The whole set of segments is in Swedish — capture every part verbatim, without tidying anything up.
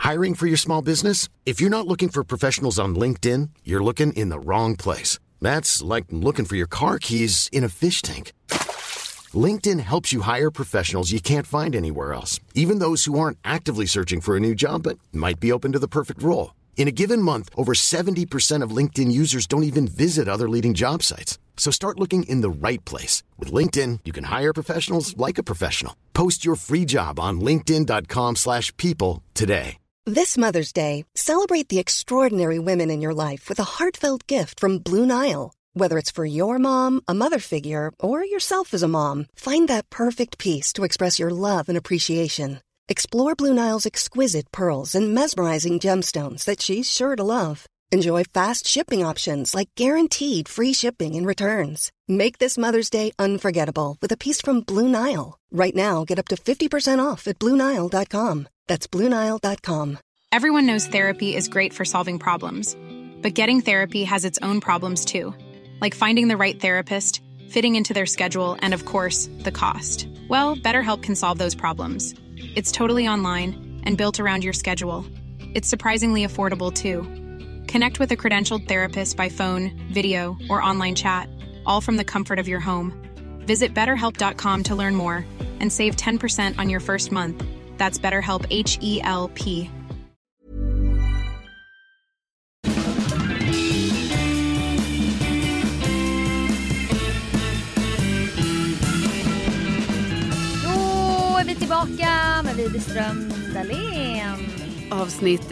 Hiring for your small business? If you're not looking for professionals on LinkedIn, you're looking in the wrong place. That's like looking for your car keys in a fish tank. LinkedIn helps you hire professionals you can't find anywhere else, even those who aren't actively searching for a new job but might be open to the perfect role. In a given month, over seventy percent of LinkedIn users don't even visit other leading job sites. So start looking in the right place. With LinkedIn, you can hire professionals like a professional. Post your free job on linkedin dot com slash people today. This Mother's Day, celebrate the extraordinary women in your life with a heartfelt gift from Blue Nile. Whether it's for your mom, a mother figure, or yourself as a mom, find that perfect piece to express your love and appreciation. Explore Blue Nile's exquisite pearls and mesmerizing gemstones that she's sure to love. Enjoy fast shipping options like guaranteed free shipping and returns. Make this Mother's Day unforgettable with a piece from Blue Nile. Right now, get up to fifty percent off at blue nile dot com. That's blue nile dot com. Everyone knows therapy is great for solving problems. But getting therapy has its own problems too. Like finding the right therapist, fitting into their schedule, and of course, the cost. Well, BetterHelp can solve those problems. It's totally online and built around your schedule. It's surprisingly affordable too. Connect with a credentialed therapist by phone, video, or online chat, all from the comfort of your home. Visit better help dot com to learn more and save ten percent on your first month. That's BetterHelp, H E L P. Då är vi tillbaka med Widerström Dahlén. Avsnitt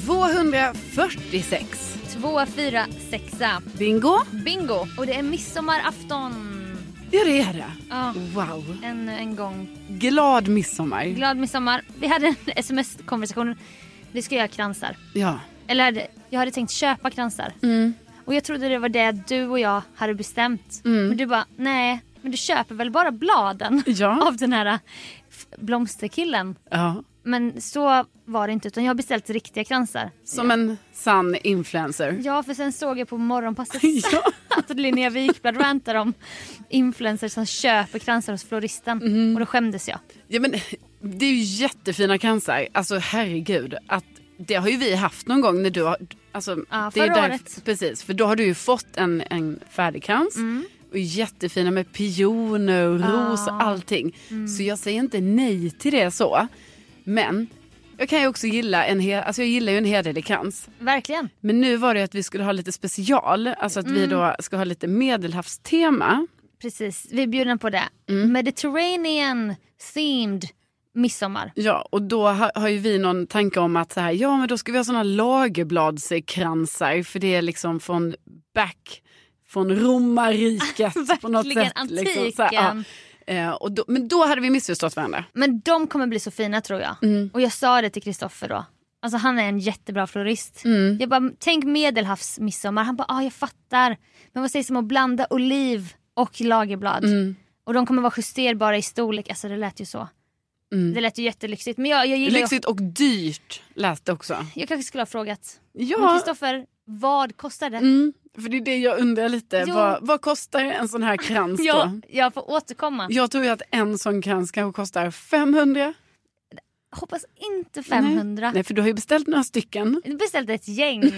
tvåhundrafyrtiosex. två fyra sex. Bingo. Bingo. Och det är midsommarafton. Ja, det är det. Ja. Wow. En, en gång. Glad midsommar. Glad midsommar. Vi hade en sms-konversation. Vi ska göra kransar. Ja. Eller jag hade tänkt köpa kransar. Mm. Och jag trodde det var det du och jag hade bestämt. Mm. Men du bara, nej. Men du köper väl bara bladen ja. av den här blomsterkillen. Ja. Men så var det inte, utan jag har beställt riktiga kransar. Som ja. en sann influencer. Ja, för sen såg jag på morgonpasset ja. att Linnea Wikblad rantar om influencers som köper kransar hos floristen. Mm. Och då skämdes jag. Ja, men det är ju jättefina kransar. Alltså herregud, att det har ju vi haft någon gång när du har... Alltså, ja, det är förra där, året. Precis, för då har du ju fått en, en färdig krans. Mm. Och jättefina med pioner och ros och allting. Mm. Så jag säger inte nej till det så. Men jag kan ju också gilla en he- alltså jag gillar ju en hederlig krans. Verkligen. Men nu var det att vi skulle ha lite special. Alltså att mm. vi då ska ha lite medelhavstema. Precis, vi bjuder på det. Mm. Mediterranean themed midsommar. Ja, och då har, har ju vi någon tanke om att så här, ja men då ska vi ha såna lagerbladskransar. För det är liksom från back... Från romarriket på något sätt. Antiken. Liksom, så här, ja. eh, och då, men då hade vi missförstått varandra. Men de kommer bli så fina tror jag. Mm. Och jag sa det till Kristoffer då. Alltså han är en jättebra florist. Mm. Jag bara, tänk medelhavsmidsommar. Han bara, ja ah, jag fattar. Men vad sägs om att blanda oliv och lagerblad? Mm. Och de kommer vara justerbara i storlek. Alltså det lät ju så. Mm. Det lät ju jättelyxigt. Men jag, jag gillar lyxigt och dyrt lät det också. Jag kanske skulle ha frågat. Ja. Men Kristoffer, vad kostar det? Mm. För det är det jag undrar lite. Vad, vad kostar en sån här krans då? Ja, jag får återkomma. Jag tror ju att en sån krans kanske kostar femhundra. Jag hoppas inte femhundra. Nej. Nej, för du har ju beställt några stycken. Jag beställde ett gäng.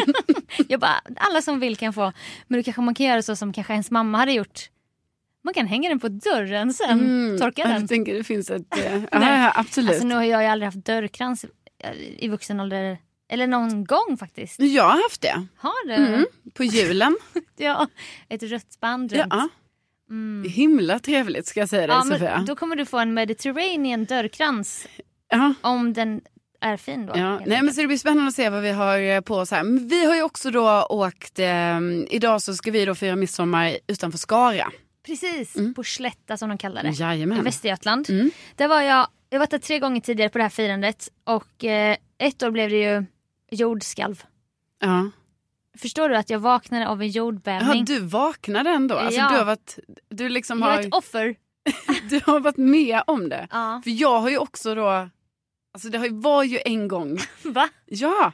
Jag bara, alla som vill kan få. Men då kanske man kan göra så som kanske ens mamma hade gjort. Man kan hänga den på dörren sen. Mm. Torka den. Jag tänker det finns ett... Äh, ja, absolut. Alltså nu har jag ju aldrig haft dörrkrans i vuxen ålder. Eller någon gång faktiskt. Jag har haft det. Har du? Mm, på julen. Ja, ett rött band runt. Ja. Mm. Himla trevligt ska jag säga dig, ja, Sofia. Men då kommer du få en Mediterranean dörrkrans. Ja. Om den är fin då. Ja. Nej, men så det blir spännande att se vad vi har på oss här. Men vi har ju också då åkt... Eh, idag så ska vi då fira midsommar utanför Skara. Precis, mm. på Slätta som de kallar det. Jajamän. I Västergötland. Mm. Där var jag... Jag har varit där tre gånger tidigare på det här firandet. Och eh, ett år blev det ju jordskalv. Ja. Förstår du att jag vaknade av en jordbävning? Ja, du vaknade ändå. Alltså, ja. du har varit... Du liksom jag har... är ett offer. Du har varit med om det. Ja. För jag har ju också då... Alltså det var ju en gång. Va? Ja.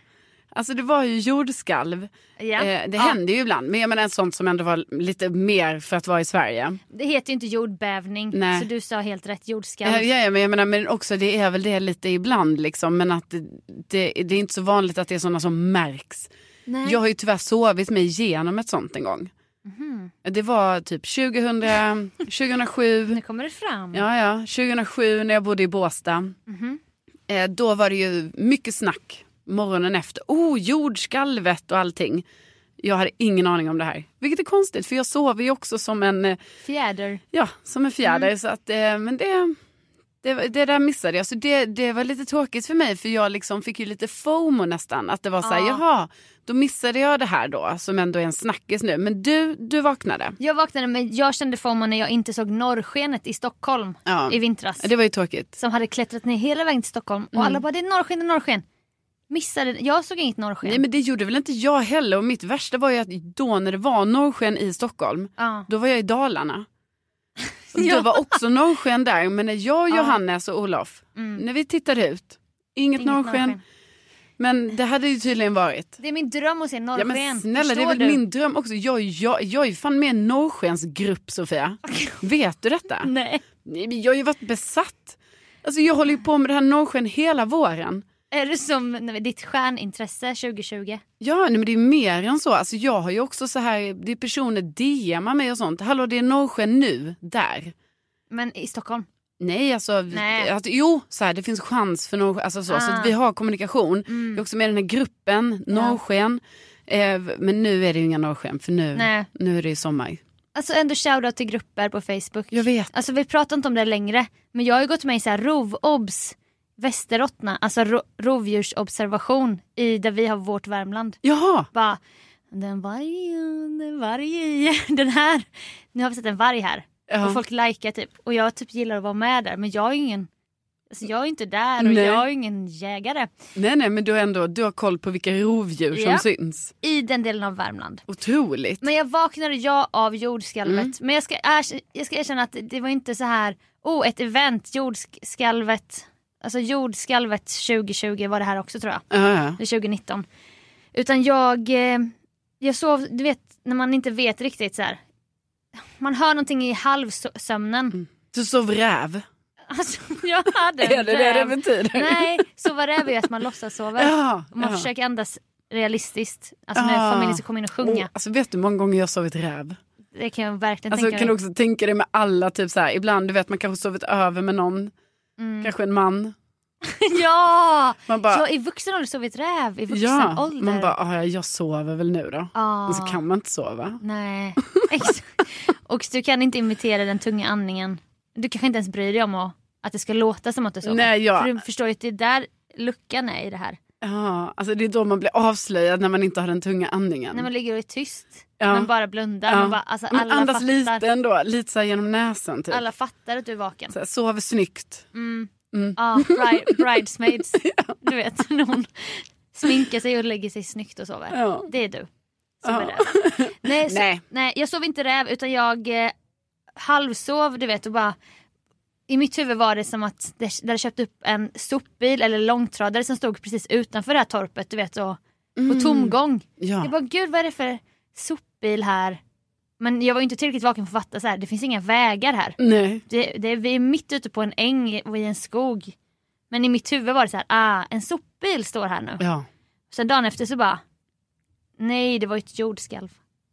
Alltså det var ju jordskalv. Ja. Eh, det ja. hände ju ibland. Men jag menar en sånt som ändå var lite mer för att vara i Sverige. Det heter ju inte jordbävning. Nej. Så du sa helt rätt, jordskalv. Ja, ja, men jag menar men också det är väl det lite ibland liksom. Men att det, det, det är inte så vanligt att det är sådana som märks. Nej. Jag har ju tyvärr sovit mig igenom ett sånt en gång. Mm. Det var typ tjugohundra, tjugohundrasju. Nu kommer det fram. Ja, ja. tjugohundrasju när jag bodde i Båstad. Mm. Eh, då var det ju mycket snack morgonen efter. Oh, jordskalvet och allting. Jag hade ingen aning om det här. Vilket är konstigt för jag sover ju också som en... Eh, Fjäder. ja, som en fjäder. Mm. Så att, eh, men det... Det, det där missade jag. Så det, det var lite tråkigt för mig. För jag liksom fick ju lite FOMO nästan. Att det var så här, Ja. jaha, då missade jag det här då. Som ändå är en snackis nu. Men du, du vaknade. Jag vaknade men jag kände FOMO när jag inte såg norrskenet i Stockholm Ja. i vintras. Det var ju tråkigt. Som hade klättrat ner hela vägen till Stockholm. Och Mm. alla bara, det är norrsken, det är norrsken. Missade, jag såg inget norrsken. Nej men det gjorde väl inte jag heller. Och mitt värsta var ju att då när det var norrsken i Stockholm. Ja. Då var jag i Dalarna. Och Ja. det var också norrsken där. Men när jag, Johannes och Olof. Mm. När vi tittade ut. Inget, Inget norrsken. norrsken. Men det hade ju tydligen varit. Det är min dröm att se Ja norrsken. men snälla, Förstår det är väl du? min dröm också. Jag, jag, jag är ju fan med i en norrskensgrupp, Sofia. Vet du detta? Nej. Nej, men jag har ju varit besatt. Alltså jag håller ju på med det här norrsken hela våren. Är det som nej, ditt stjärnintresse tjugohundratjugo? Ja, nej, men det är mer än så. Alltså jag har ju också så här, det är personer D M:ar mig och sånt. Hallå, det är norrsken nu, där. Men i Stockholm? Nej, alltså, Nej. Att, jo, så här, det finns chans för norrsken, alltså så, Ah. så att vi har kommunikation. Mm. Jag är också med i den här gruppen, norrsken. Eh, men nu är det ju inga norrsken, för nu, Nej. nu är det ju sommar. Alltså ändå shoutout till grupper på Facebook. Jag vet. Alltså vi pratar inte om det längre. Men jag har ju gått med i så här rovobs Västeråtna, alltså ro- rovdjursobservation i där vi har vårt Värmland. Jaha. Bara, den vargen, den vargen, den här. Nu har vi sett en varg här. Ja. Och folk likar typ. Och jag typ gillar att vara med där. Men jag är ingen, alltså jag är inte där och Nej. jag är ingen jägare. Nej, nej, men du har ändå du har koll på vilka rovdjur Ja. som syns. I den delen av Värmland. Otroligt. Men jag vaknade jag av jordskalvet. Mm. Men jag ska, erk- jag ska erkänna att det var inte så här, oh ett event, jordskalvet. Alltså jordskalvet tjugohundratjugo var det här också tror jag. Ja, ja. Eller tjugonitton. Utan jag, eh, jag sov, du vet när man inte vet riktigt så här. Man hör någonting i halvsömnen. Mm. Du sov räv. Alltså jag hade en Är det det det räv. betyder? Nej, sova räv är ju att man låtsas sova. Ja, Och man ja. försöker andas realistiskt. Alltså Ah. när familjen ska komma in och sjunga. Oh, alltså vet du hur många gånger jag har sovit räv? Det kan jag verkligen Alltså tänka kan du mig. också tänka dig med alla typ så här, ibland du vet man kanske sovit över med någon, Mm. kanske en man. Ja! Man bara, Ja, i vuxen ålder sovit räv. I vuxen ja, ålder. man bara, ah, ja, jag sover väl nu då. Ah. Men så kan man inte sova. Nej, exakt. Och du kan inte imitera den tunga andningen. Du kanske inte ens bryr dig om att, att det ska låta som att du sover. Nej, ja. För du förstår ju att det är där luckan är i det här. Ja, alltså det är då man blir avslöjad när man inte har den tunga andningen. När man ligger och är tyst. Ja. Men bara blundar. Ja. Man bara, alltså, Men alla, andas fattar, lite ändå, lite så här genom näsan typ. alla fattar att du är vaken. Så här, sover snyggt. Mm. Mm. Ja, bride, bridesmaids. Du vet, när hon sminkar sig och lägger sig snyggt och sover. Ja. Det är du. Som Ja. är räv. Nej, så, Nej. nej, jag sov inte räv utan jag eh, halvsov, du vet, och bara i mitt huvud var det som att det, det hade köpt upp en sopbil eller långtradare som stod precis utanför det här torpet, du vet, och på tomgång. Ja. Jag bara, gud vad är det för sopbil här? Men jag var ju inte tillräckligt vaken för att fatta så här, det finns inga vägar här. Nej. Det, det, vi är mitt ute på en äng och i en skog. Men i mitt huvud var det så här, ah, en sopbil står här nu. Ja. Sen dagen efter så bara, nej det var ett jordskalv.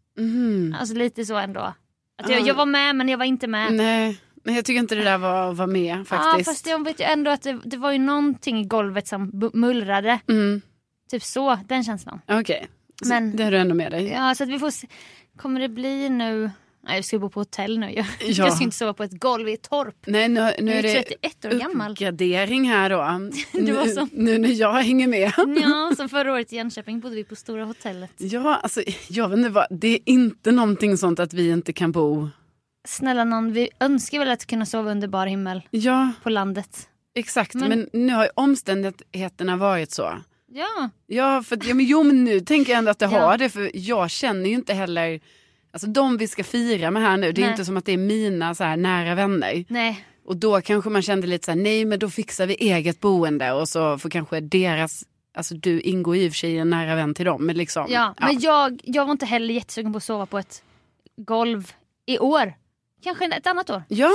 Mm. Alltså lite så ändå. Att jag, Ah. jag var med men jag var inte med. Nej, men jag tycker inte det där var, var med Ja, faktiskt. fast jag vet ju ändå att det, det var ju någonting i golvet som bu- mullrade. Mm. Typ så, den känslan. Okej, så Men- det har du ändå med dig. Ja, så att vi får se. Kommer det bli nu? Nej, jag ska bo på hotell nu. Jag, Ja. jag ska inte sova på ett golv i ett torp. Nej, nu, nu Jag är är det trettioett år gammal. uppgradering här då. Det var nu, så. nu när jag hänger med. Ja, som förra året i Jönköping bodde vi på Stora hotellet. Ja, alltså jag vet inte vad, det är inte någonting sånt att vi inte kan bo. Snälla någon, vi önskar väl att kunna sova under bar himmel Ja, på landet. exakt. Men, Men- nu har ju omständigheterna varit så. Ja, Ja, för ja, men jo, men nu tänker jag ändå att det Ja. har det. För jag känner ju inte heller, alltså de vi ska fira med här nu, det är Nej. inte som att det är mina så här nära vänner. nej. Och då kanske man kände lite så här, nej men då fixar vi eget boende och så får kanske deras alltså du ingår i och för sig en nära vän till dem. Men, liksom, ja, ja. men jag, jag var inte heller jättesugen på att sova på ett golv i år. Kanske ett annat år. Ja.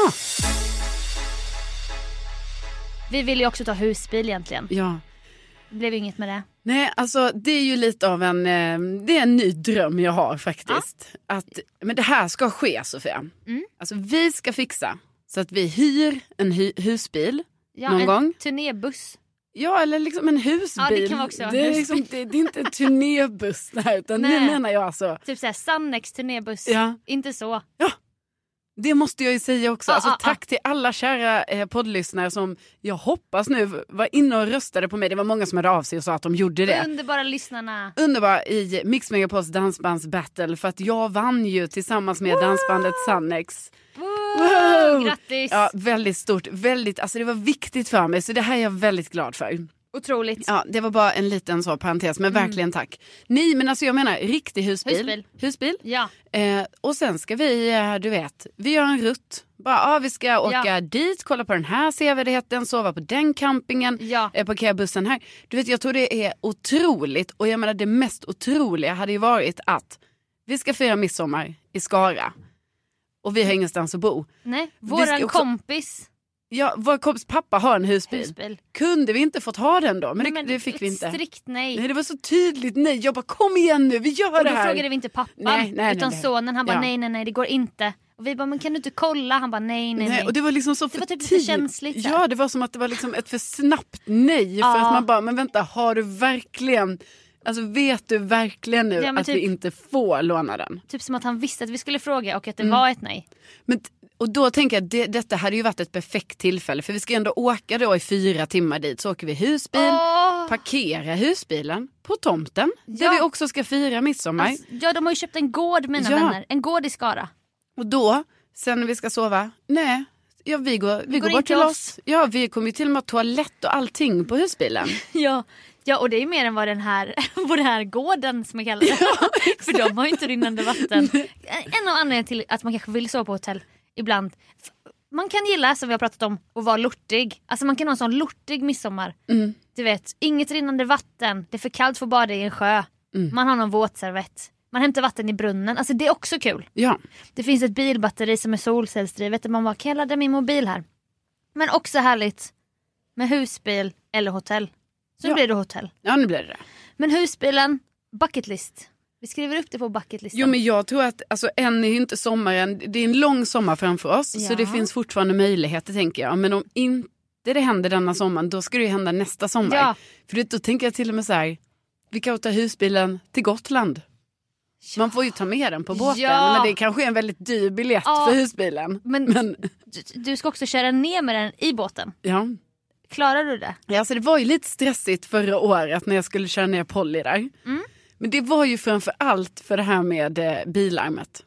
Vi ville ju också ta husbil egentligen. Ja. Det blev inget med det. Nej, alltså det är ju lite av en, det är en ny dröm jag har faktiskt. Ja. Att, men det här ska ske, Sofia. Mm. Alltså vi ska fixa så att vi hyr en hy- husbil ja, någon en gång. turnébuss. Ja, eller liksom en husbil. Ja, det kan vara också. Det är, liksom, det, det är inte en turnébuss där, utan nu menar jag alltså. Typ såhär, Sannex turnébuss. Ja. Inte så. Ja. Det måste jag ju säga också. Ah, alltså, ah, tack ah. till alla kära eh, poddlyssnare som jag hoppas nu var inne och röstade på mig. Det var många som hade av sig och sa att de gjorde det. Underbara lyssnarna. Underbara i Mix Megapols dansbandsbattle. För att jag vann ju tillsammans med Woo! dansbandet Sannex. Wow! Wow! Grattis! Ja, väldigt stort. Väldigt, alltså det var viktigt för mig. Så det här är jag väldigt glad för. Otroligt. Ja, det var bara en liten så parentes, men mm. verkligen tack. Nej, men alltså jag menar riktig husbil. Husbil. Husbil. Ja. Eh, och sen ska vi, du vet, vi gör en rutt. Bara, ja, vi ska åka ja. dit, kolla på den här sevärdheten, sova på den campingen, ja. eh, parkera bussen här. Du vet, jag tror det är otroligt. Och jag menar, det mest otroliga hade ju varit att vi ska fira midsommar i Skara. Och vi har ingenstans att bo. Nej, våran också... kompis... Ja, vår kompis pappa har en husbil. husbil. Kunde vi inte fått ha den då? Men, nej, det, men det fick vi inte. Strikt nej. Nej, det var så tydligt nej. Jag bara, kom igen nu, vi gör och det här. Och då frågade vi inte pappan, nej, nej, utan nej, sonen. Han bara, ja. nej, nej, nej, det går inte. Och vi bara, men kan du inte kolla? Han bara, nej, nej, nej. nej. Och det var liksom så det för var typ tid. för känsligt. Ja, det var som att det var liksom ett för snabbt nej. Ja. För att man bara, men vänta, har du verkligen... Alltså vet du verkligen nu ja, att typ, vi inte får låna den? Typ som att han visste att vi skulle fråga och att det mm. var ett nej. Men, och då tänker jag att det, detta hade ju varit ett perfekt tillfälle. För vi ska ändå åka då i fyra timmar dit. Så åker vi husbil, oh. parkera husbilen på tomten. Ja. Där vi också ska fira midsommar. Alltså, ja, de har ju köpt en gård, mina ja. vänner. En gård i Skara. Och då, sen när vi ska sova, nej... Ja, vi går, vi vi går, går bort till oss. oss. Ja, vi kommer ju till och med ha toalett och allting på husbilen. ja. Ja, och det är mer än vad den här, vad den här gården som jag kallar det. Ja, för de har ju inte rinnande vatten. En av anledningarna till att man kanske vill sova på hotell ibland. Man kan gilla, som vi har pratat om, att vara lortig. Alltså man kan ha en sån lortig midsommar. Mm. Du vet, inget rinnande vatten. Det är för kallt för att bada i en sjö. Mm. Man har någon våtservett. Man hämtar vatten i brunnen. Alltså det är också kul. Ja. Det finns ett bilbatteri som är solcellsdrivet. Där man bara, kan jag ladda min mobil här? Men också härligt med husbil eller hotell. Så ja. blir det hotell. Ja, nu blir det det. Men husbilen, bucketlist. Vi skriver upp det på bucketlistan. Jo, men jag tror att, alltså än är ju inte sommaren. Det är en lång sommar framför oss. Ja. Så det finns fortfarande möjligheter, tänker jag. Men om inte det händer denna sommaren, då ska det ju hända nästa sommar. Ja. För då tänker jag till och med så här, vi kan ta husbilen till Gotland. Ja. Man får ju ta med den på båten. Ja. Men det kanske är en väldigt dyr biljett ja. för husbilen. Men, men du ska också köra ner med den i båten. Ja. Klarar du det? Ja, alltså det var ju lite stressigt förra året när jag skulle köra ner Polly där. Mm. Men det var ju framför allt för det här med eh, bilarmet.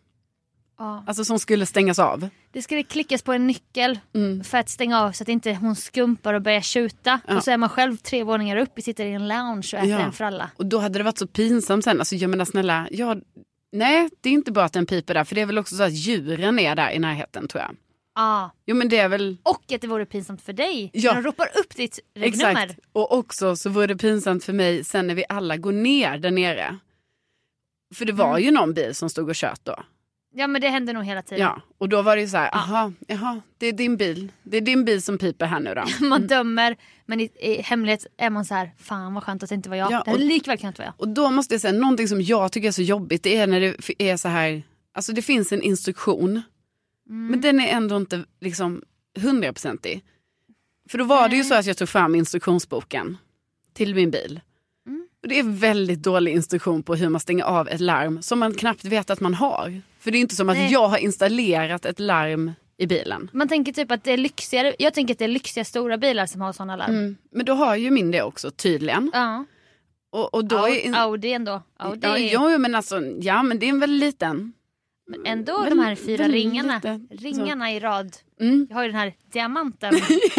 Ja. Alltså som skulle stängas av. Det skulle klickas på en nyckel mm. för att stänga av så att inte hon skumpar och börjar tjuta. Ja. Och så är man själv tre våningar upp och sitter i en lounge och äter ja. en fralla. Och då hade det varit så pinsamt sen. Alltså jag menar snälla, ja, nej det är inte bara att den piper där. För det är väl också så att djuren är där i närheten, tror jag. Ah. Jo, men det är väl... Och att det vore pinsamt för dig ja. när de ropar upp ditt regnummer. Exakt. Och också så vore det pinsamt för mig sen när vi alla går ner där nere. För det var mm. ju någon bil som stod och kört då. Ja, men det hände nog hela tiden. Ja, och då var det ju så här, aha, jaha, det är din bil. Det är din bil som piper här nu då. Man mm. dömer, men i, i hemlighet är man så här, fan vad skönt att det inte var jag. Ja, det hade likväl kunnat vara jag. Och då måste jag säga, någonting som jag tycker är så jobbigt, det är när det är så här, alltså det finns en instruktion. Mm. Men den är ändå inte liksom hundraprocentig. För då var Nej. det ju så att jag tog fram instruktionsboken till min bil. Mm. Och det är väldigt dålig instruktion på hur man stänger av ett larm som man knappt vet att man har. För det är inte som att Nej. jag har installerat ett larm i bilen. Man tänker typ att det är lyxigare. Jag tänker att det är lyxiga stora bilar som har sådana larm. Mm. Men då har ju min det också, tydligen. Ja. Och, och då Audi, är in... Audi ändå. Audi. Ja, ja, men alltså, ja, men det är en väldigt liten. Men ändå men, de här fyra ringarna. Lite. Ringarna så. I rad. Mm. Jag har ju den här diamanten.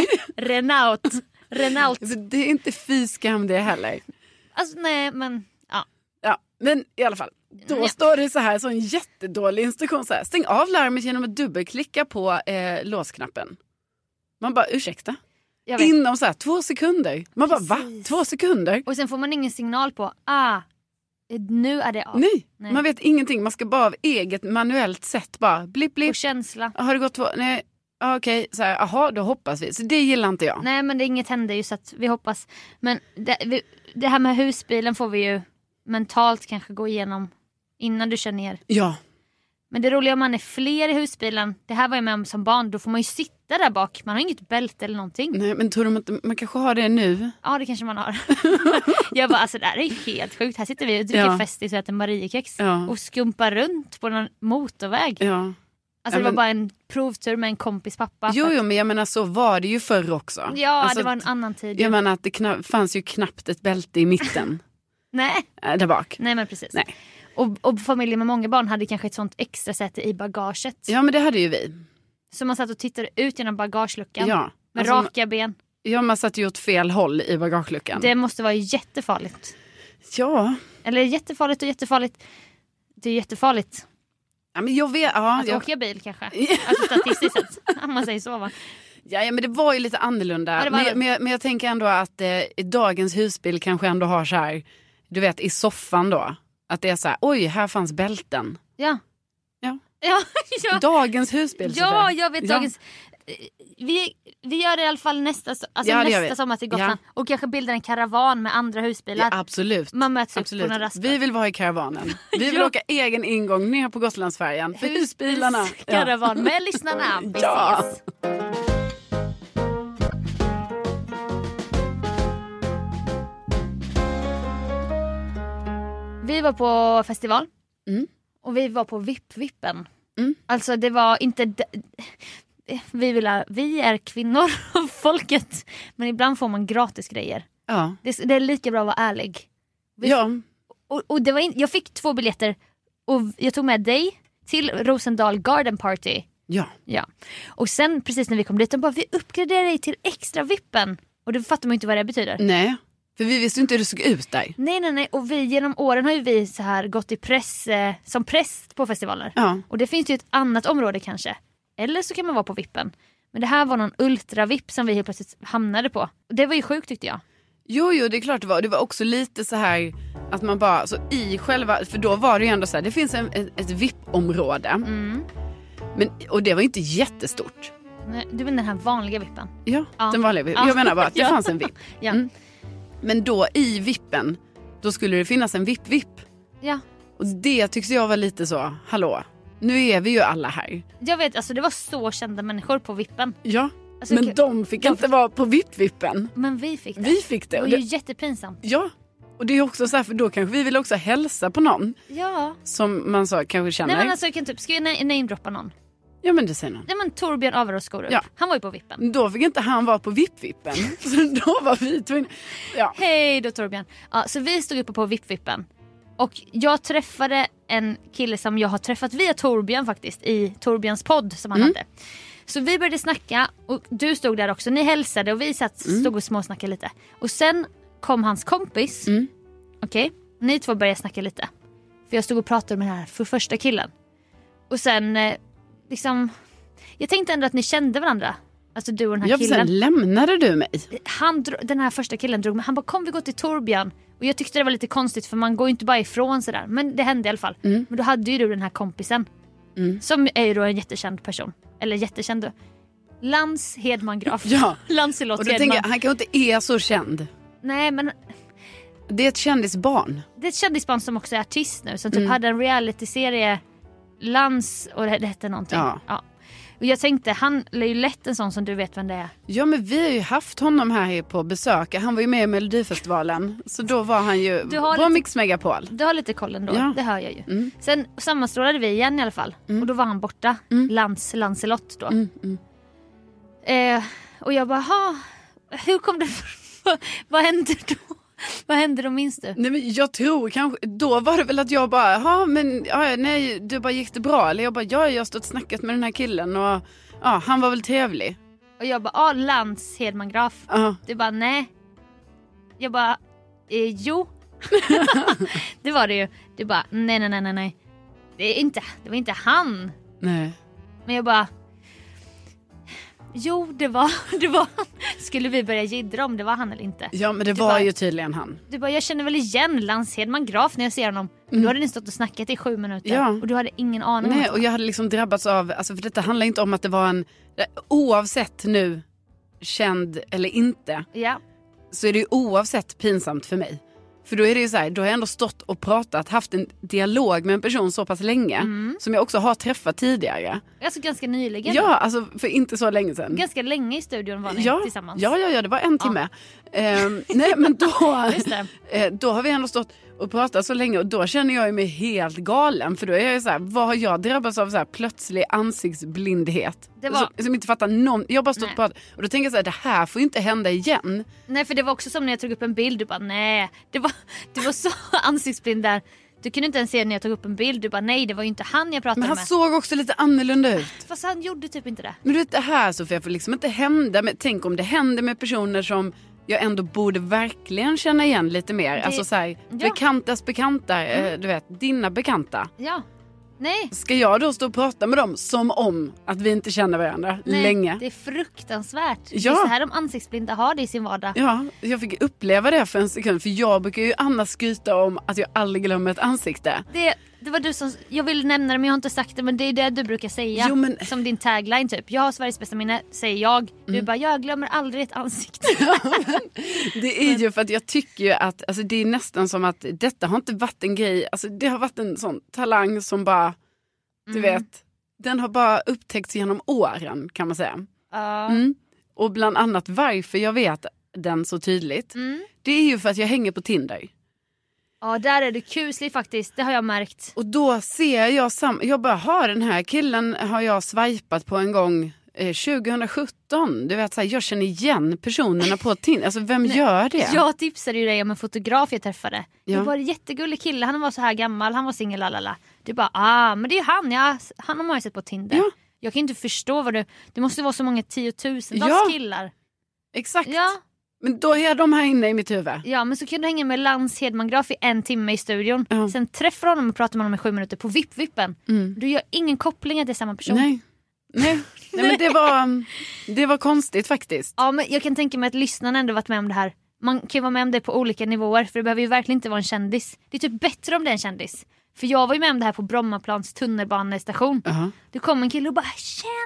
Renault. Renault. Det är inte fyskam det heller. Alltså nej, men ja. Ja, men i alla fall. Då ja. står det så här, så en jättedålig instruktion så här. Stäng av larmet genom att dubbelklicka på eh, låsknappen. Man bara, ursäkta? Jag vet. Inom så här två sekunder. Man bara, va? Två sekunder? Och sen får man ingen signal på, ah, nu är det av. Nej, Nej. man vet ingenting. Man ska bara av eget manuellt sätt bara, blipp, blipp. Och känsla. Har det gått två? Nej, ah, okej. Okay. Så här, aha, då hoppas vi. Så det gillar inte jag. Nej, men det inget händer ju så att vi hoppas. Men det, vi, det här med husbilen får vi ju mentalt kanske gå igenom innan du kör ner. Ja. Men det roliga om man är fler i husbilen, det här var jag med om som barn, då får man ju sitta där bak. Man har inget bälte eller någonting. Nej, men tror du inte man kanske har det nu? Ja, det kanske man har. Jag bara, alltså det här är helt sjukt. Här sitter vi och dricker ja. Festis och äter Mariekex ja. och skumpar runt på någon motorväg. Ja. Alltså ja, det var men... bara en provtur med en kompis pappa. Jo, att... jo, men jag menar så var det ju förr också. Ja, alltså, det var en annan tid. Jag menar att det kna- fanns ju knappt ett bälte i mitten. Nej. Äh, där bak. Nej, men precis. Nej. Och, och familjer med många barn hade kanske ett sånt extra säte i bagaget. Ja, men det hade ju vi. Så man satt och tittade ut genom bagageluckan. Ja. Med alltså, raka ben. Ja, man satt ju åt fel håll i bagageluckan. Det måste vara jättefarligt. Ja. Eller jättefarligt och jättefarligt. Det är jättefarligt. Ja, men jag vet. Ja, att jag... åka bil kanske. Alltså statistiskt sett. Om man säger så, va? Ja, ja, men det var ju lite annorlunda. Ja, det var men, det. men, jag, men jag tänker ändå att eh, dagens husbil kanske ändå har så här, du vet, i soffan då. Att det är så här, oj, här fanns bälten. Ja. Ja. Ja, ja. Dagens husbil. Ja, jag vet. Ja. Dagens... Vi, vi gör det i alla fall nästa, alltså Ja, det gör nästa vi. sommar till Gotland. Ja. Och kanske bildar en karavan med andra husbilar. Ja, absolut. Man möts absolut. upp på några raster. Vi vill vara i karavanen. Vi vill Ja. åka egen ingång ner på Gotlandsfärjan. För husbilarna. Karavan med lyssnarna. Vi Ja. ses. Vi var på festival. Mm. Och vi var på vipp-vippen. Mm. Alltså det var inte... D- vi, vill ha, vi är kvinnor och folket. Men ibland får man gratis grejer. Ja. Det, det är lika bra att vara ärlig. Vi, Ja. och, och det var in, jag fick två biljetter. Och jag tog med dig till Rosendal Garden Party. Ja. Ja. Och sen precis när vi kom dit, de bara, vi uppgraderar dig till extra vippen. Och det fattar man inte vad det betyder. Nej. För vi visste ju inte hur det såg ut där. Nej, nej, nej. Och vi genom åren har ju vi så här gått i press, eh, som präst på festivaler. Ja. Och det finns ju ett annat område kanske. Eller så kan man vara på vippen. Men det här var någon ultravipp som vi helt plötsligt hamnade på. Och det var ju sjukt tyckte jag. Jo, jo, det är klart det var. Det var också lite så här att man bara, så i själva, för då var det ju ändå så här, det finns en, ett, ett V I P-område. Mm. Men, och det var inte jättestort. Nej, du menar den här vanliga vippen? Ja, Ja. den vanliga V I P. Ja. Jag menar bara att det Ja. fanns en V I P. Ja. Mm. Men då i vippen, då skulle det finnas en V I P-V I P. Ja. Och det tycks jag var lite så, hallå, nu är vi ju alla här. Jag vet, alltså det var så kända människor på vippen. Ja, Alltså, men kan- de fick inte vara på V I P-vippen. Men vi fick det. Vi fick det. Det Och var ju det jättepinsamt. ja, och det är också så här, för då kanske vi vill också hälsa på någon Ja. som man så kanske känner. Nej men alltså jag kan typ, ska jag na- namedroppa någon? Ja, men det säger någon. Nej men Torbjörn Averås Skorup. Ja. Han var ju på vippen. Då fick inte han vara på V I P-vippen. Så då var vi tvungna. Ja. Hej då Torbjörn. Ja, så vi stod uppe på V I P-vippen. Och jag träffade en kille som jag har träffat via Torbjörn faktiskt. I Torbjörns podd som han Mm. hade. Så vi började snacka och du stod där också. Ni hälsade och vi satt, Mm. stod och småsnackade lite. Och sen kom hans kompis. Mm. Okej, ni två började snacka lite. För jag stod och pratade med den här för första killen. Och sen eh, liksom... Jag tänkte ändå att ni kände varandra. Alltså du och den här Ja, för killen. sen lämnade du mig. Han, dro- den här första killen drog mig. Han bara, kom vi går till Torbjörn. Och jag tyckte det var lite konstigt för man går ju inte bara ifrån sådär. Men det hände i alla fall. Mm. Men då hade ju du den här kompisen. Mm. Som är ju då en jättekänd person. Eller jättekänd då. Lans Hedman Graf. Ja. Lancelot Och då Hedman. tänker jag, han kanske inte är så känd. Nej men Det är ett kändisbarn. det är ett kändisbarn som också är artist nu. Som typ Mm. hade en realityserie. Lans och det, det hette någonting. Ja. Ja. Och jag tänkte, han är ju lätt en sån som du vet vem det är. Ja, men vi har ju haft honom här på besök. Han var ju med i Melodifestivalen. Så då var han ju Du har på lite- Mix Megapol. Du har lite koll ändå, Ja. det hör jag ju. Mm. Sen sammanstrålade vi igen i alla fall. Och då var han borta. Mm. Lans, Lancelot då. Mm, mm. Eh, och jag bara, ha, hur kom det? Vad hände då? Vad hände då minns du? Nej, men jag tror kanske, då var det väl att jag bara, ja men ja, nej, du bara gick det bra? Eller jag bara, ja jag har stått och snackat med den här killen och ja, han var väl trevlig. Och jag bara, ah, Lans Hedman Graf. Ja. Du bara, nej. Jag bara, eh, jo. Det var det ju. Du bara, nej, nej, nej, nej, nej. Det är inte, det var inte han. Nej. Men jag bara, Jo, det var, det var skulle vi börja jiddra om det var han eller inte. Ja, men det du var bara, ju tydligen han. Du bara, jag känner väl igen Lance Hedman Graf när jag ser honom. Mm. Då hade ni stått och snackat i sju minuter. Ja. Och du hade ingen aning. Nej, om och jag hade liksom drabbats av, alltså för detta handlar inte om att det var en, oavsett nu känd eller inte, ja. så är det ju oavsett pinsamt för mig. För då är det ju så här, då har jag ändå stått och pratat, haft en dialog med en person så pass länge, mm. som jag också har träffat tidigare. Alltså ganska nyligen. Ja, alltså för inte så länge sedan. Ganska länge i studion var ni ja, tillsammans. Ja, ja, ja, det var en timme. Ja. Eh, nej, men då, eh, då har vi ändå stått och pratat så länge och då känner jag mig helt galen. För då är jag så här, vad har jag drabbats av så här plötslig ansiktsblindhet? Det var... som, som inte fattar någon, jag har bara stått och pratat och då tänker jag så här, det här får ju inte hända igen. Nej, för det var också som när jag tog upp en bild, du bara nej, det var, det var så ansiktsblind där. Du kunde inte ens se när jag tog upp en bild, du bara nej, det var ju inte han jag pratade med. Men han med. såg också lite annorlunda ut. Fast han gjorde typ inte det. Men du vet, det här Sofia får liksom inte hända med, tänk om det händer med personer som jag ändå borde verkligen känna igen lite mer. Det... Alltså såhär, ja. bekantas bekanta, mm. eh, du vet, dina bekanta. Ja. Nej. Ska jag då stå och prata med dem som om att vi inte känner varandra Nej, länge? Det är fruktansvärt. Ja. Det är så här de ansiktsblinda har det i sin vardag. Ja, jag fick uppleva det för en sekund. För jag brukar ju annars skryta om att jag aldrig glömmer ett ansikte. Det, det var du som, jag vill nämna det men jag har inte sagt det. Men det är det du brukar säga. Jo, men... Som din tagline typ. Jag har Sveriges bästa minne, säger jag. Du mm. bara, jag glömmer aldrig ett ansikte. Ja, det är ju för att jag tycker ju att alltså, det är nästan som att detta har inte varit en grej. Alltså, det har varit en sån talang som bara... Du mm. vet, den har bara upptäckts genom åren kan man säga. Uh. Mm. Och bland annat varför jag vet den så tydligt. Mm. Det är ju för att jag hänger på Tinder. Ja, där är det kusligt faktiskt. Det har jag märkt. Och då ser jag sam- jag bara har den här killen har jag swipat på en gång eh, tjugo sjutton. Du vet så här, jag känner igen personerna på Tinder. Alltså vem Nej, gör det? Jag tipsade ju dig om en fotograf jag träffade. Ja. Det var en jättegullig kille. Han var så här gammal, han var singel lalala. Du bara, ah, men det är han. Ja, han har man ju sett på Tinder. Ja. Jag kan inte förstå vad du... Det måste vara så många tiotusentals ja. killar. Exakt. Ja. Men då är de här inne i mitt huvud. Ja, men så kan du hänga med Lance Hedman Graf i en timme i studion. Ja. Sen träffar honom och pratar med honom i sju minuter på vipp-vippen. Mm. Du gör ingen koppling att det är samma person. Nej. Nej. Nej, men det var, det var konstigt faktiskt. Ja, men jag kan tänka mig att lyssnarna ändå varit med om det här. Man kan ju vara med om det på olika nivåer. För det behöver ju verkligen inte vara en kändis. Det är typ bättre om det är en kändis. För jag var ju med om det här på Brommaplans tunnelbanestation. Uh-huh. Det kom en kille och bara,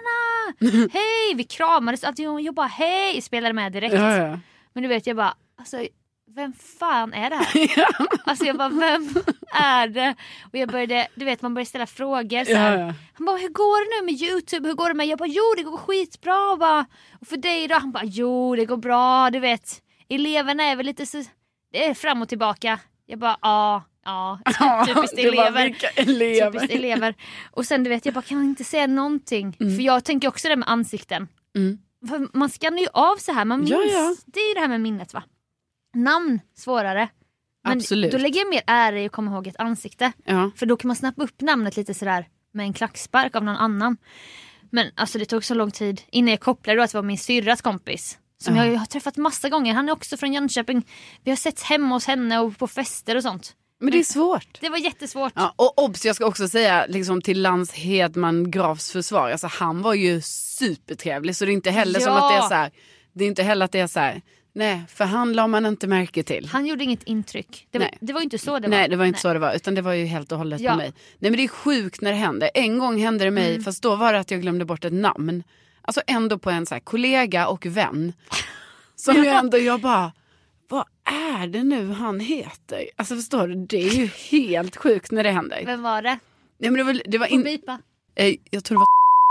tjena! Hej! Vi kramades. Alltså, jag bara, hej! Spelade med direkt. Ja, ja. Men du vet, jag bara, alltså, vem fan är det här? Ja. Alltså jag bara, vem är det? Och jag började, du vet, man började ställa frågor så här. Ja, ja. Han bara, hur går det nu med YouTube? Hur går det med? Jag bara, jo det går skitbra. Och, bara, och för dig då? Han bara, jo det går bra. Du vet, eleverna är väl lite så, det är fram och tillbaka. Jag bara, ja. Ja, typiskt elever. elever. Typiskt elever. Och sen du vet, jag bara, kan man inte säga någonting? Mm. För jag tänker också det med ansikten. Mm. För man skannar ju av så här. Man minns, ja, ja. Det är ju det här med minnet va? Namn, svårare. Men absolut. Då lägger jag mer ära i att komma ihåg ett ansikte. Ja. För då kan man snappa upp namnet lite sådär med en klackspark av någon annan. Men alltså det tog så lång tid innan jag kopplade då att det var min syrras kompis. Som ja. jag har träffat massa gånger. Han är också från Jönköping. Vi har sett hemma hos henne och på fester och sånt. Men det är svårt. Det var jättesvårt. Ja, och obs, jag ska också säga liksom, till Lance Hedman Grafs försvar. Alltså, han var ju supertrevlig. Så det är inte heller ja. som att det är så här. Det är inte heller att det är så här. Nej, för han la man inte märke till. Han gjorde inget intryck. Det var, det var inte så det var. Nej, det var inte Nej. så det var. Utan det var ju helt och hållet ja. på mig. Nej, men det är sjukt när det händer. En gång hände det mig, mm. fast då var det att jag glömde bort ett namn. Alltså ändå på en så här kollega och vän. Som ja. jag ändå, jag bara... Vad är det nu han heter? Alltså förstår du, det är ju helt sjukt när det händer. Vem var det? Nej, men det var, det var in... bipa. Eh, jag tror det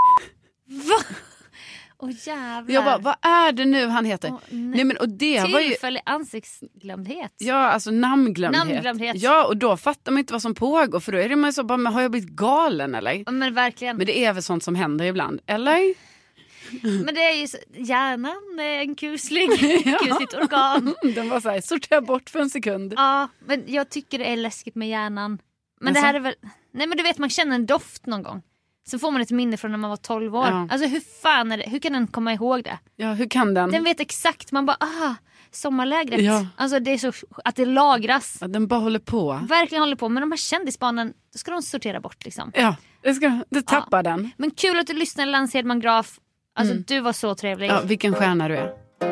var... Va? Åh oh, jävlar. Jag bara, vad är det nu han heter? Oh, nej. nej men och det var ju... Tillfällig ansiktsglömdhet. Ja, alltså namnglömdhet. namnglömdhet. Ja, och då fattar man inte vad som pågår. För då är det man så bara, men har jag blivit galen eller? Men verkligen. Men det är väl sånt som händer ibland, eller? Men det är ju så, hjärnan är en kuslig, ja. kusligt organ. Den var så här, sortera bort för en sekund. Ja, men jag tycker det är läskigt med hjärnan. Men alltså? Det här är väl, nej men du vet man känner en doft någon gång. Så får man ett minne från när man var tolv år. Ja. Alltså hur fan är det, hur kan den komma ihåg det? Ja, hur kan den? Den vet exakt, man bara, ah, sommarlägret. Ja. Alltså det är så, att det lagras. Ja, den bara håller på. Verkligen håller på, men de här kändisbarnen, då ska de sortera bort liksom. Ja, det, ska, det tappar ja. den. Men kul att du lyssnar, Lance Hedman Graf. Alltså Mm. du var så trevlig. Ja, vilken stjärna du är.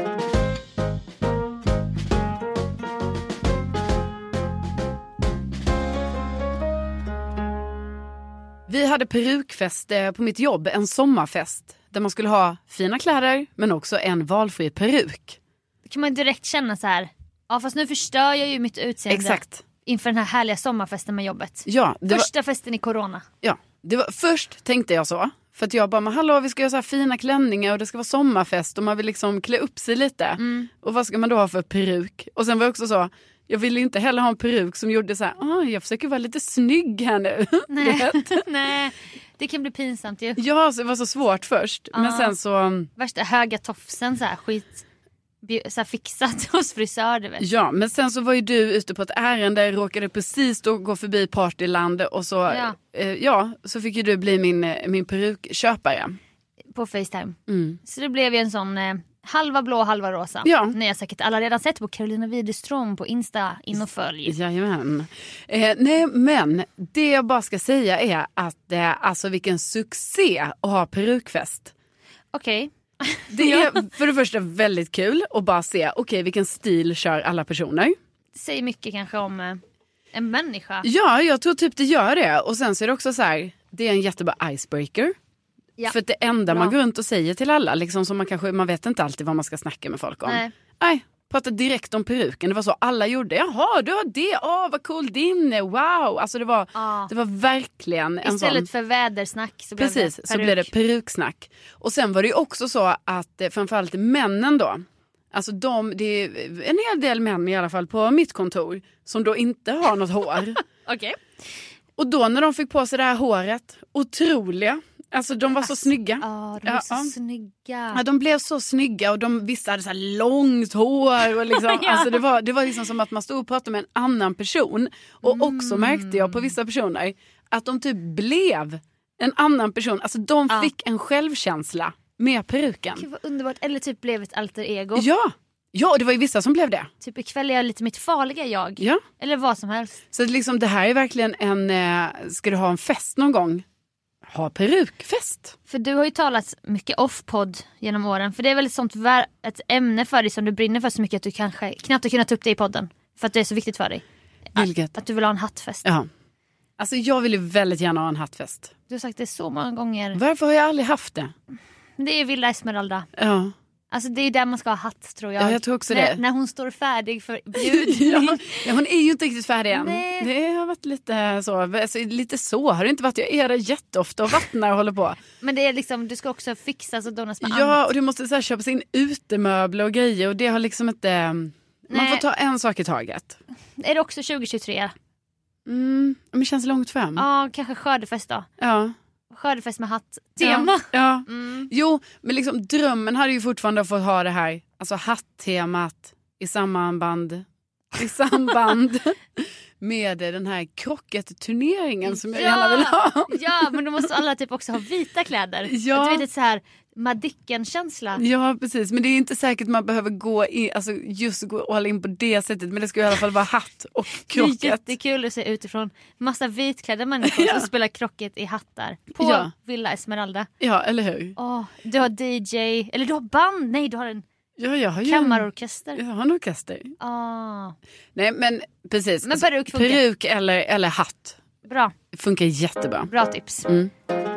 Vi hade perukfest eh, på mitt jobb, en sommarfest. Där man skulle ha fina kläder men också en valfri peruk. Då kan man direkt känna så här. Ja fast nu förstör jag ju mitt utseende. Exakt. Inför den här härliga sommarfesten med jobbet. Ja, det Första var, festen i corona. ja, det var, först tänkte jag så. För att jag bara, men hallå vi ska göra så här fina klänningar och det ska vara sommarfest och man vill liksom klä upp sig lite. Mm. Och vad ska man då ha för peruk? Och sen var jag också så, jag ville inte heller ha en peruk som gjorde så här, oh, jag försöker vara lite snygg här nu. Nej, nej. Det kan bli pinsamt ju. Ja, så det var så svårt först. Ah. Men sen så... Värsta höga tofsen så här skit. Så här fixat hos frisör, du vet. Ja, men sen så var ju du ute på ett ärende, råkade precis då gå förbi Partyland och så, Ja. eh, ja, så fick ju du bli min, min perukköpare. På FaceTime. Mm. Så det blev ju en sån eh, halva blå, halva rosa. Ja. Ni har säkert alla redan sett på Carolina Widerström på Insta, in och följ. Jajamän. Eh, nej, men det jag bara ska säga är att eh, alltså vilken succé att ha perukfest. Okej. Det är för det första väldigt kul att bara se, okej okay, vilken stil kör alla personer. Det säger mycket kanske om eh, en människa. Ja, jag tror typ det gör det. Och sen så är det också så här, det är en jättebra icebreaker. Ja. För att det enda Bra. man går runt och säger till alla, liksom som man kanske, man vet inte alltid vad man ska snacka med folk om. Nej. Nej, prata direkt om peruken. Det var så alla gjorde. Jaha, du har det. Åh, vad cool din är. Wow. Alltså det var, Ah. det var verkligen en Istället sån... för vädersnack så blev Precis, det så peruk. blev det peruksnack. Och sen var det ju också så att eh, framförallt männen då, alltså de, det är en hel del män i alla fall på mitt kontor som då inte har något hår. Okej. Och då när de fick på sig det här håret, otroliga. Alltså de var så snygga. Ja, de är Ja, så ja. snygga. Ja, de blev så snygga och de vissa hade så här långt hår och liksom, Ja. alltså det var, det var liksom som att man stod och pratade med en annan person. Och Mm. också märkte jag på vissa personer att de typ blev en annan person. Alltså de Ja. fick en självkänsla med peruken. Gud vad underbart. Eller typ blev ett alter ego. Ja, ja, och det var ju vissa som blev det. Typ ikväll är jag lite mitt farliga jag. Ja. Eller vad som helst. Så att liksom, det här är verkligen en, eh, ska du ha en fest någon gång? Ha perukfest. För du har ju talat mycket off-podd genom åren. För det är väl ett sånt vär- ett ämne för dig som du brinner för så mycket att du kanske knappt har kunnat ta upp det i podden. För att det är så viktigt för dig. Vilket? Att, att du vill ha en hattfest. Ja. Alltså jag vill ju väldigt gärna ha en hattfest. Du har sagt det så många gånger. Varför har jag aldrig haft det? Det är Villa Esmeralda. Ja. Alltså det är där man ska ha hatt tror jag. Ja, jag tror också när, det. När hon står färdig för bjudning. Ja, ja, hon är ju inte riktigt färdig än. Nej. Det har varit lite så. Alltså, lite så har det inte varit. Jag är där jätteofta och vattnar och håller på. Men det är liksom, du ska också fixas och donas med Ja, annat. och du måste så här, köpa in utemöbler och grejer. Och det har liksom inte... Man Nej. får ta en sak i taget. Är det också tjugo tjugotre? Mm, men det känns långt fram. Ja, kanske skördefest då. Ja. Skördefest med hatt. Tema. Ja. Ja. Mm. Jo, men liksom drömmen hade ju fortfarande fått ha det här. Alltså hatttemat i samband, i samband med den här krocketturneringen som jag Ja. gärna vill ha. Ja, men då måste alla typ också ha vita kläder. Ja. Att du vet ett så här Madicken-känsla. Ja, precis. Men det är inte säkert man behöver gå in, alltså just gå all in på det sättet. Men det ska i alla fall vara hatt och Det är krocket. jättekul att se utifrån massa vitklädda människor Ja. som spelar krocket i hattar. På Ja. Villa Esmeralda. Ja, eller hur? Åh, du har D J, eller du har band. Nej, du har en Ja, jag har ju kammarorkester. Jag har en orkester. Ah, Nej, men precis. Men peruk funkar. Peruk eller, eller hatt bra, funkar jättebra. bra tips. Mm.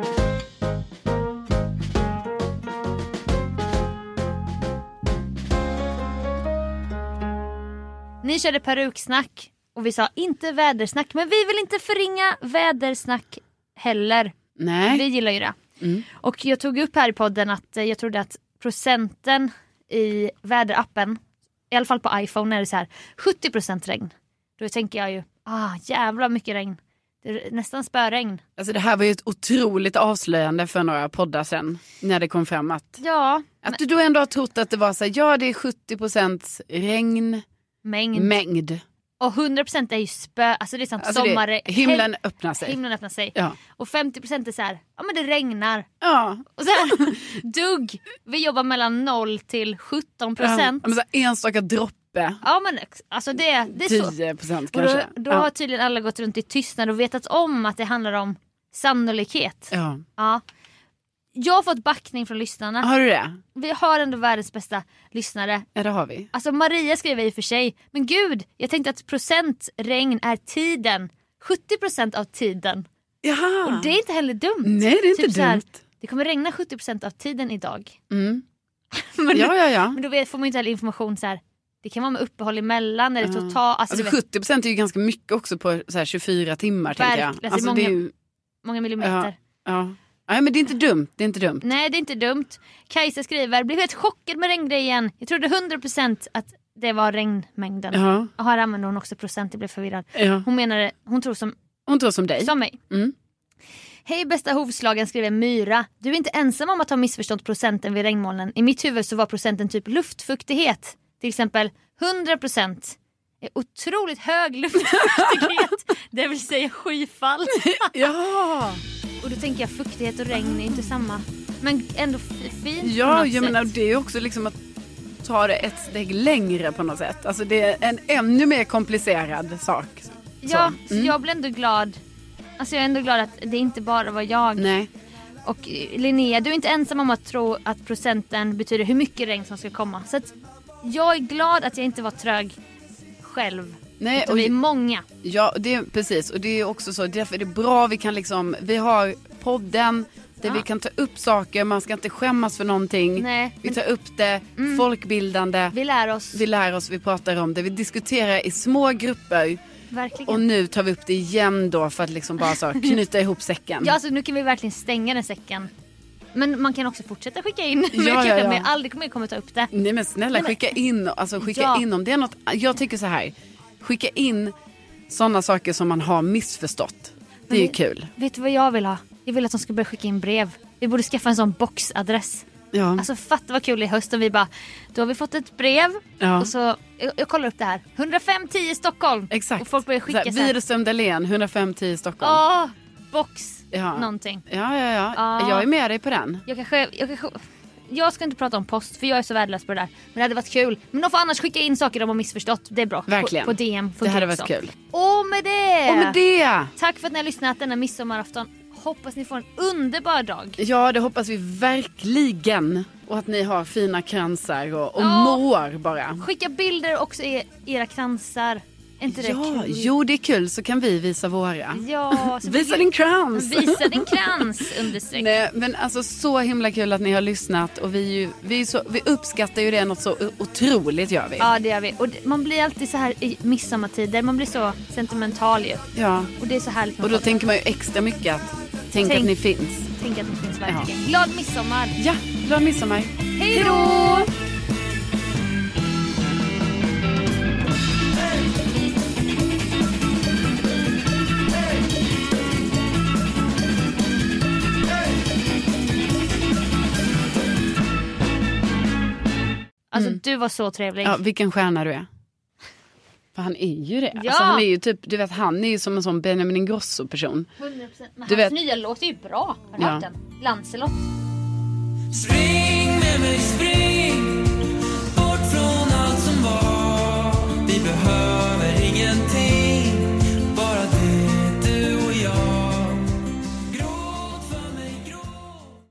Ni körde peruksnack och vi sa inte vädersnack. Men vi vill inte förringa vädersnack heller. Nej. Vi gillar ju det. Mm. Och jag tog upp här i podden att eh, jag trodde att procenten i väderappen, i alla fall på iPhone, är det så här sjuttio procent regn. Då tänker jag ju, ah jävla mycket regn. Det är nästan spöregn. Alltså det här var ju ett otroligt avslöjande för några poddar sen. När det kom fram att, Ja, att du då ändå har trott att det var så här, ja det är sjuttio procent regn, mängd. mängd. Och hundra procent är ju spö, alltså det är sånt Alltså sommar. det, himlen öppnar sig. Himlen öppnar sig. Ja. Och femtio procent är så här, ja men det regnar. Ja. Och sen, dugg. Vi jobbar mellan noll till sjutton procent. Ja, men så här, enstaka droppe. Ja men alltså det, det är så. tio procent Och då, kanske. då ja. har tydligen alla gått runt i tystnad och vetat om att det handlar om sannolikhet. Ja. Ja. Jag har fått backning från lyssnarna. Har du det? Vi har ändå världens bästa lyssnare. Ja, det har vi. Alltså Maria skriver i och för sig. Men gud, jag tänkte att procentregn är tiden. sjuttio procent av tiden. Jaha. Och det är inte heller dumt. Nej, det är inte typ så här, dumt. det kommer regna sjuttio procent av tiden idag. Mm. men, ja, ja, ja. men då vet, får man inte heller information så här. Det kan vara med uppehåll emellan. Eller ja. total, alltså, alltså sjuttio procent är ju ganska mycket också på så här tjugofyra timmar. Tänker jag. Alltså, alltså, många, det är ju... många millimeter. Ja, ja. Nej, men det är inte dumt. Det är inte dumt. Nej, det är inte dumt. Kajsa skriver, blev helt chockad med regngrejen. Jag trodde hundra procent att det var regnmängden. Ja. Och här använder hon också procent, jag blev förvirrad. Ja. Hon menar, hon tror som, hon tror som dig. Som mig. Mm. Hej bästa hovslagen, skriver Myra. Du är inte ensam om att ha missförstått procenten vid regnmolnen. I mitt huvud så var procenten typ luftfuktighet. Till exempel hundra procent är otroligt hög luftfuktighet. Det vill säga skyfall. Ja. Och då tänker jag fuktighet och regn är inte samma. Men ändå f- fint. Ja, jag menar det är också liksom att ta det ett steg längre på något sätt. Alltså det är en ännu mer komplicerad sak. Ja, så, mm. så jag blir ändå glad. Alltså jag är ändå glad att det inte bara var jag. Nej. Och Linnea, du är inte ensam om att tro att procenten betyder hur mycket regn som ska komma. Så att jag är glad att jag inte var trög själv. Nej, och vi är många. Ja, det är precis. Och det är också så, därför är det bra, vi kan liksom, vi har podden där ja. vi kan ta upp saker, man ska inte skämmas för någonting. Nej, vi tar upp det, mm. folkbildande. Vi lär oss. Vi lär oss, vi pratar om det, vi diskuterar i små grupper. Verkligen. Och nu tar vi upp det igen då för att liksom bara så knyta ihop säcken. Ja, alltså nu kan vi verkligen stänga den säcken. Men man kan också fortsätta skicka in. Ja, men ja, ja. jag aldrig kommer jag komma ta upp det. Nej men snälla, men, skicka in, alltså skicka ja. in om det är något. Jag tycker så här, skicka in sådana saker som man har missförstått. Det är ju kul. Vet du vad jag vill ha? Jag vill att de ska börja skicka in brev. Vi borde skaffa en sån boxadress. Ja. Alltså fatta vad kul i höst och vi bara, då har vi fått ett brev ja. och så, jag, jag kollar upp det här, hundrafem tio Stockholm. Exakt. Och folk börjar skicka så, så här. Widerström Dahlén, hundrafem tio Stockholm. Åh, box, ja. någonting. Ja, ja, ja. Ja. Jag är med dig på den. Jag kanske, jag kanske, jag ska inte prata om post för jag är så värdelös på det där. Men det hade varit kul. Men de får annars skicka in saker de har missförstått. Det är bra. Verkligen. På, på D M. Det hade varit kul. Och med det. Och med det. Tack för att ni har lyssnat denna midsommarafton. Hoppas ni får en underbar dag. Ja, det hoppas vi verkligen. Och att ni har fina kransar och, och ja. mår bara. Skicka bilder också i era kransar. Är inte det ja, kul? Jo, det är kul, så kan vi visa våra. Ja, så visa din krans. Visa din krans understreck. Nej, men alltså så himla kul att ni har lyssnat. Och vi, ju, vi, så, vi uppskattar ju det något så otroligt, gör vi. Ja, det gör vi. Och man blir alltid så här i midsommartider. Man blir så sentimental ju. Ja. Och det är så härligt. Och då tänker man ju extra mycket att tänk, tänk att ni finns. Tänk att ni finns verkligen. Ja. Glad midsommar. Ja, glad midsommar. Hej då! Alltså mm. du var så trevlig. Ja, vilken stjärna du är. För han är ju det. Ja. Alltså, han är ju typ, du vet, han är ju som en sån Benjamin Ingrosso-person. hundra procent. Men du hans vet... nya låt är ju bra. Har du ja. hört den? Lancelot. Spring med mig, spring bort från allt som var. Vi behöver ingenting, bara det, du och jag. Gråt för mig, gråt.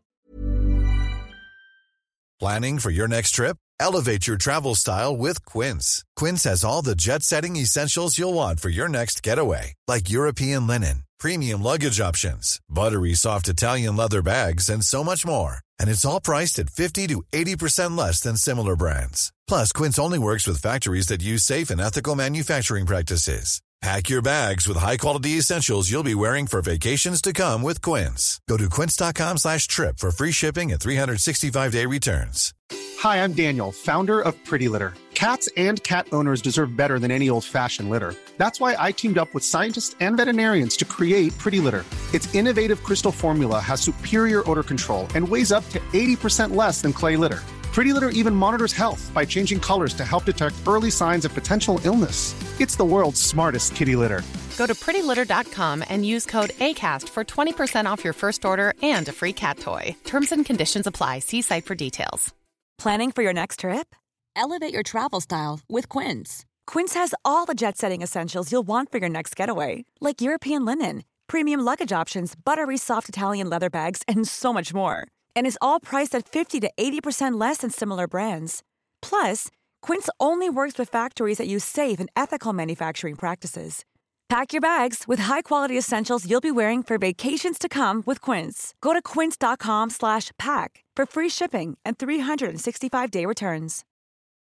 Planning for your next trip? Elevate your travel style with Quince. Quince has all the jet-setting essentials you'll want for your next getaway, like European linen, premium luggage options, buttery soft Italian leather bags, and so much more. And it's all priced at fifty to eighty percent less than similar brands. Plus, Quince only works with factories that use safe and ethical manufacturing practices. Pack your bags with high-quality essentials you'll be wearing for vacations to come with Quince. Go to quince.com slash trip for free shipping and three sixty-five day returns. Hi, I'm Daniel, founder of Pretty Litter. Cats and cat owners deserve better than any old-fashioned litter. That's why I teamed up with scientists and veterinarians to create Pretty Litter. Its innovative crystal formula has superior odor control and weighs up to eighty percent less than clay litter. Pretty Litter even monitors health by changing colors to help detect early signs of potential illness. It's the world's smartest kitty litter. Go to pretty litter dot com and use code ACAST for twenty percent off your first order and a free cat toy. Terms and conditions apply. See site for details. Planning for your next trip? Elevate your travel style with Quince. Quince has all the jet-setting essentials you'll want for your next getaway, like European linen, premium luggage options, buttery soft Italian leather bags, and so much more. And is all priced at fifty to eighty percent less than similar brands. Plus, Quince only works with factories that use safe and ethical manufacturing practices. Pack your bags with high-quality essentials you'll be wearing for vacations to come with Quince. Go to quince.com slash pack for free shipping and three sixty-five day returns.